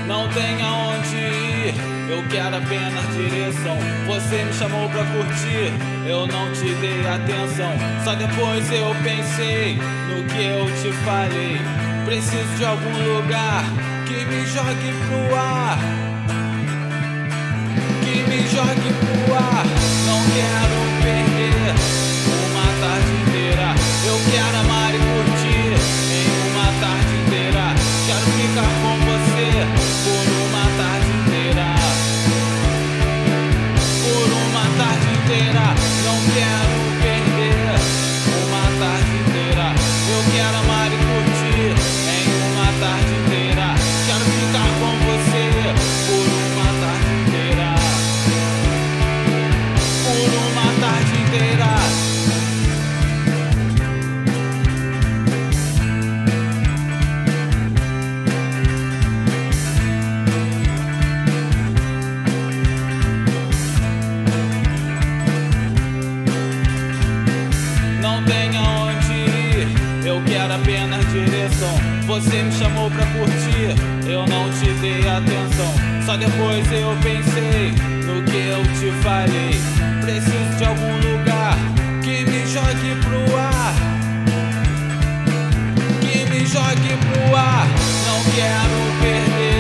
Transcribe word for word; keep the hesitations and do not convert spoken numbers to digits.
não tem aonde ir, eu quero apenas direção. Você me chamou pra curtir, eu não te dei atenção. Só depois eu pensei no que eu te falei. Preciso de algum lugar que me jogue pro ar, que me jogue pro ar. Não quero perder uma tarde inteira, eu quero amar e curtir em uma tarde inteira. Quero ficar com você por uma tarde inteira, por uma tarde inteira. Não quero perder uma tarde inteira, eu quero amar e curtir em uma tarde inteira. Quero ficar com você por uma tarde inteira, por uma tarde inteira. Não tem aonde ir, eu quero apenas direção. Você me chamou pra curtir, eu não te dei atenção. Só depois eu pensei no que eu te falei. Preciso de algum lugar que me jogue pro ar, que me jogue pro ar. Não quero perder